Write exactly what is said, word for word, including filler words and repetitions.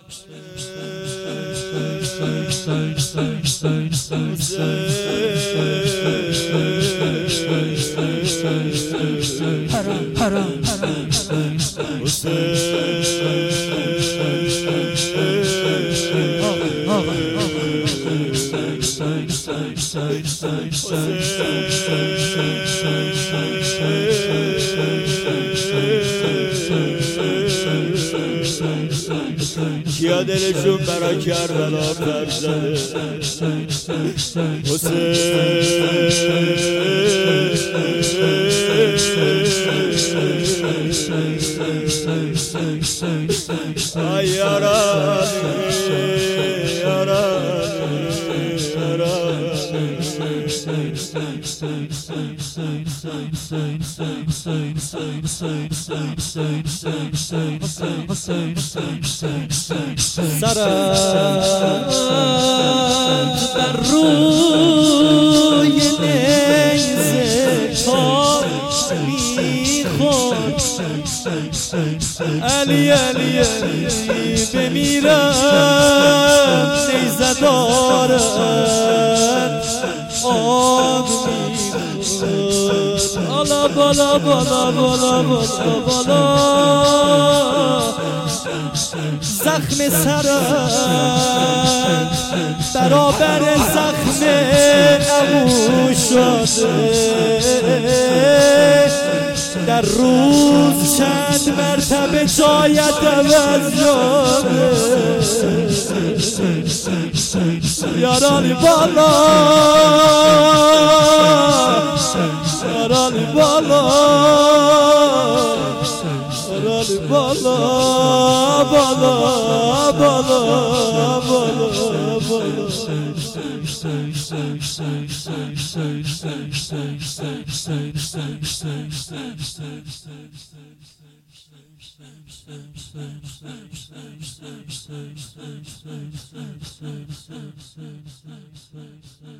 حرام حرام کیا دلشون برا کربلا پر زده حسین آی یارانی سرم بر روی نیزه تا میخواد علی علی علی بمیرم نیزه دارد آب میخواد بالا بالا بالا بالا بالا بالا زخم سرم برابر زخم عمو شده در روز چند مرتبه جایت عوض شده یارانی بالا یارانی بالا یارانی بالا بالا بالا بالا بالا Thank you.